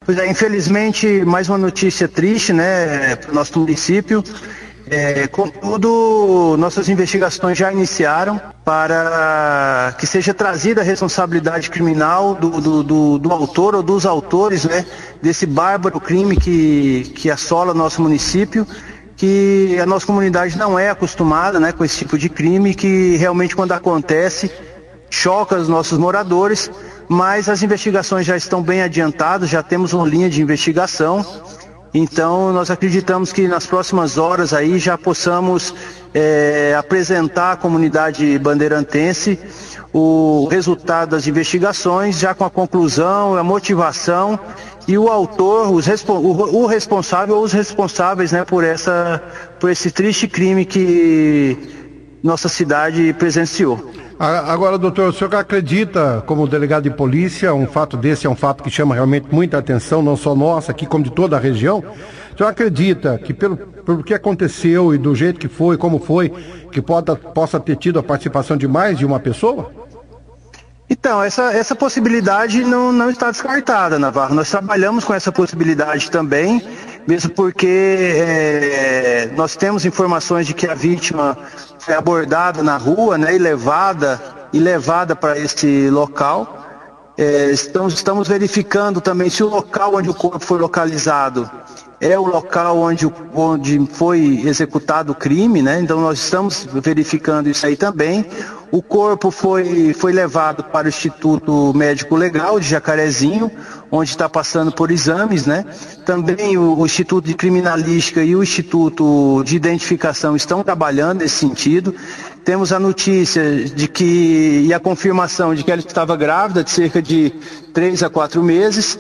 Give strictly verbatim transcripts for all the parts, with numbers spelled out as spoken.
Pois é, infelizmente, mais uma notícia triste, né, para o nosso município. É, contudo, nossas investigações já iniciaram para que seja trazida a responsabilidade criminal do, do, do, do autor ou dos autores, né, desse bárbaro crime que, que assola nosso município, que a nossa comunidade não é acostumada, né, com esse tipo de crime, que realmente quando acontece choca os nossos moradores, mas as investigações já estão bem adiantadas, já temos uma linha de investigação. Então, nós acreditamos que nas próximas horas aí já possamos é, apresentar à comunidade bandeirantense o resultado das investigações, já com a conclusão, a motivação e o autor, os, o, o responsável ou os responsáveis, né, por, essa, por esse triste crime que nossa cidade presenciou. Agora, doutor, o senhor acredita, como delegado de polícia, um fato desse é um fato que chama realmente muita atenção, não só nossa, aqui como de toda a região. O senhor acredita que pelo, pelo que aconteceu e do jeito que foi, como foi, que pode, possa ter tido a participação de mais de uma pessoa? Então, essa, essa possibilidade não, não está descartada, Navarro. Nós trabalhamos com essa possibilidade também, mesmo porque é, nós temos informações de que a vítima foi abordada na rua, né, e levada, e levada para esse local. É, estamos, estamos verificando também se o local onde o corpo foi localizado é o local onde, onde foi executado o crime, né? Então nós estamos verificando isso aí também. O corpo foi, foi levado para o Instituto Médico Legal de Jacarezinho, onde está passando por exames, né? Também o, o Instituto de Criminalística e o Instituto de Identificação estão trabalhando nesse sentido. Temos a notícia de que, e a confirmação de que ela estava grávida de cerca de três a quatro meses.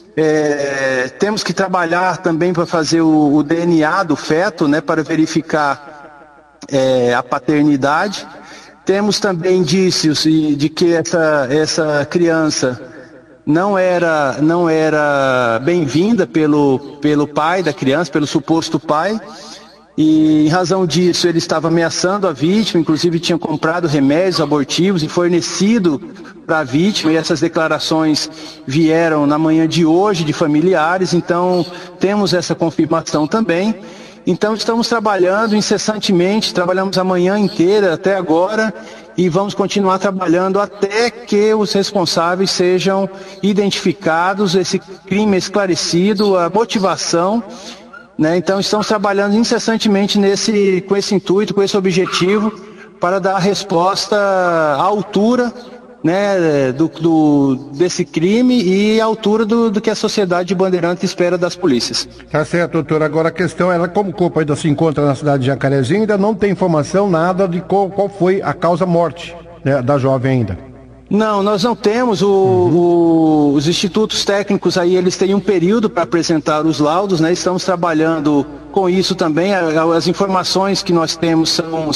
É, temos que trabalhar também para fazer o, o D N A do feto, né, para verificar é, a paternidade. Temos também indícios de que essa, essa criança não era, não era bem-vinda pelo, pelo pai da criança, pelo suposto pai. E em razão disso ele estava ameaçando a vítima, inclusive tinha comprado remédios abortivos e fornecido para a vítima, e essas declarações vieram na manhã de hoje de familiares, então temos essa confirmação também. Então estamos trabalhando incessantemente, trabalhamos a manhã inteira até agora e vamos continuar trabalhando até que os responsáveis sejam identificados, esse crime esclarecido, a motivação. Né? Então estamos trabalhando incessantemente nesse, com esse intuito, com esse objetivo, para dar a resposta à altura, né, do, do, desse crime e à altura do, do que a sociedade de Bandeirantes espera das polícias. Tá certo, doutor. Agora a questão é, como o corpo ainda se encontra na cidade de Jacarezinho, ainda não tem informação nada de qual, qual foi a causa-morte, né, da jovem ainda. Não, nós não temos. O, uhum. o, os institutos técnicos aí, eles têm um período para apresentar os laudos, né? Estamos trabalhando com isso também. As informações que nós temos são,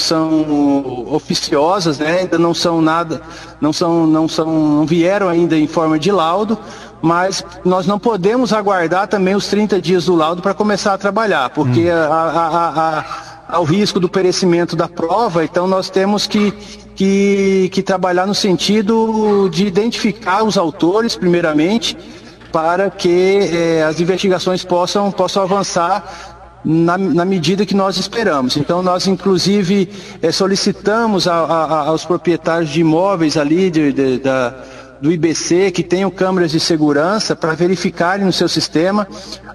são oficiosas, né? Ainda não são nada, não são, não são, não vieram ainda em forma de laudo, mas nós não podemos aguardar também os trinta dias do laudo para começar a trabalhar, porque uhum. a, a, a, a, ao risco do perecimento da prova, então nós temos que Que, que trabalhar no sentido de identificar os autores, primeiramente, para que eh, as investigações possam, possam avançar na, na medida que nós esperamos. Então, nós, inclusive, eh, solicitamos a, a, aos proprietários de imóveis ali de, de, da, do I B C que tenham câmeras de segurança para verificarem no seu sistema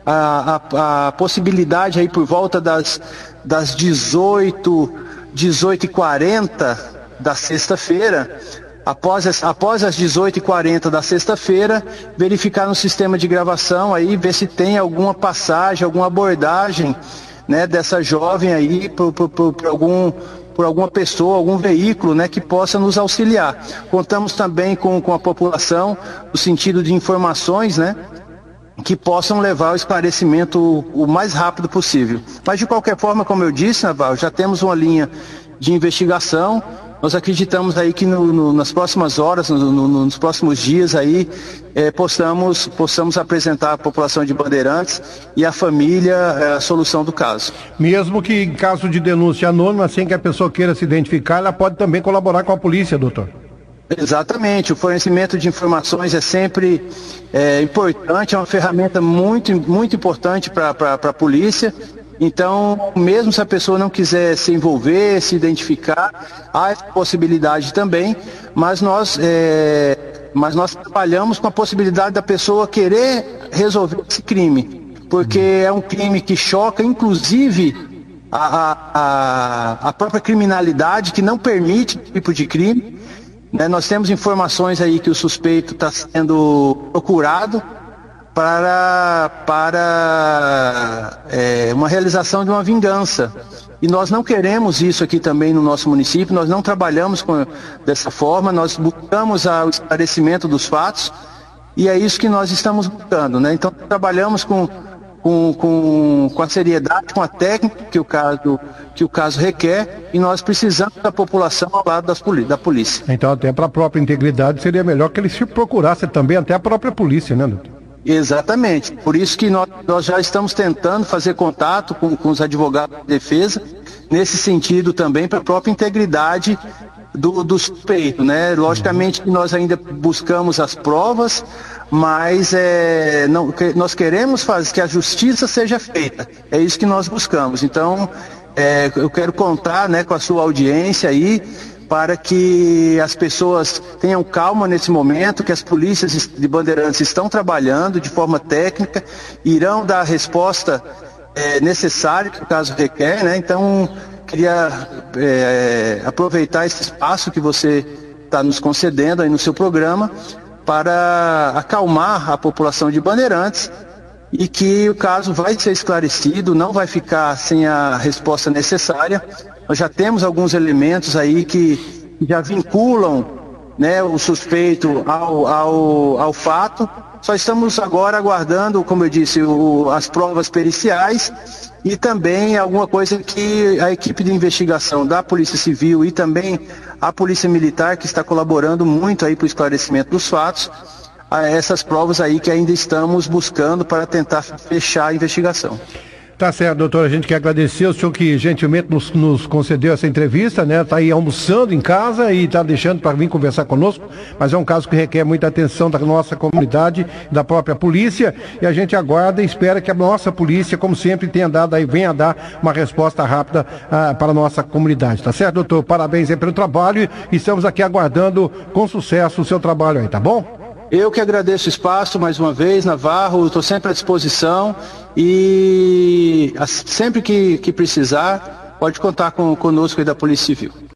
a, a, a possibilidade aí por volta das, das dezoito, dezoito e quarenta da sexta-feira, após as, após as dezoito e quarenta da sexta-feira, verificar no sistema de gravação aí, ver se tem alguma passagem, alguma abordagem, né, dessa jovem aí por, por, por, por, algum, por alguma pessoa, algum veículo, né, que possa nos auxiliar. Contamos também com, com a população no sentido de informações, né, que possam levar ao esclarecimento o, o mais rápido possível. Mas de qualquer forma, como eu disse, Naval, já temos uma linha de investigação. Nós acreditamos aí que no, no, nas próximas horas, no, no, nos próximos dias aí, eh, possamos, possamos apresentar à população de Bandeirantes e à família eh, a solução do caso. Mesmo que em caso de denúncia anônima, sem que a pessoa queira se identificar, ela pode também colaborar com a polícia, doutor? Exatamente, o fornecimento de informações é sempre é, importante, é uma ferramenta muito, muito importante para a polícia. Então, mesmo se a pessoa não quiser se envolver, se identificar, há essa possibilidade também, mas nós, é, mas nós trabalhamos com a possibilidade da pessoa querer resolver esse crime, porque é um crime que choca, inclusive, a, a, a própria criminalidade, que não permite esse tipo de crime. Né? Nós temos informações aí que o suspeito está sendo procurado para, para é, uma realização de uma vingança. E nós não queremos isso aqui também no nosso município, nós não trabalhamos com, dessa forma, nós buscamos a, o esclarecimento dos fatos e é isso que nós estamos buscando. Né? Então, trabalhamos com, com, com, com a seriedade, com a técnica que o caso, que o caso requer e nós precisamos da população ao lado das, da polícia. Então, até para a própria integridade, seria melhor que eles se procurassem também até a própria polícia, né, doutor? Exatamente, por isso que nós, nós já estamos tentando fazer contato com, com os advogados de defesa, nesse sentido também para a própria integridade do, do suspeito, né? Logicamente que nós ainda buscamos as provas, mas é, não, que, nós queremos fazer que a justiça seja feita, é isso que nós buscamos. Então, é, eu quero contar, né, com a sua audiência aí, para que as pessoas tenham calma nesse momento, que as polícias de Bandeirantes estão trabalhando de forma técnica, irão dar a resposta é, necessária que o caso requer, né? Então, queria é, aproveitar esse espaço que você está nos concedendo aí no seu programa para acalmar a população de Bandeirantes e que o caso vai ser esclarecido, não vai ficar sem a resposta necessária. Nós já temos alguns elementos aí que já vinculam, né, o suspeito ao, ao, ao fato. Só estamos agora aguardando, como eu disse, o, as provas periciais e também alguma coisa que a equipe de investigação da Polícia Civil e também a Polícia Militar, que está colaborando muito aí para o esclarecimento dos fatos, a essas provas aí que ainda estamos buscando para tentar fechar a investigação. Tá certo, doutor, a gente quer agradecer o senhor que gentilmente nos, nos concedeu essa entrevista, né? Tá aí almoçando em casa e tá deixando para vir conversar conosco, mas é um caso que requer muita atenção da nossa comunidade, da própria polícia, e a gente aguarda e espera que a nossa polícia, como sempre, tenha dado aí, venha dar uma resposta rápida ah, para a nossa comunidade, tá certo, doutor? Parabéns aí pelo trabalho e estamos aqui aguardando com sucesso o seu trabalho aí, tá bom? Eu que agradeço o espaço mais uma vez, Navarro, estou sempre à disposição e sempre que, que precisar, pode contar com, conosco aí da Polícia Civil.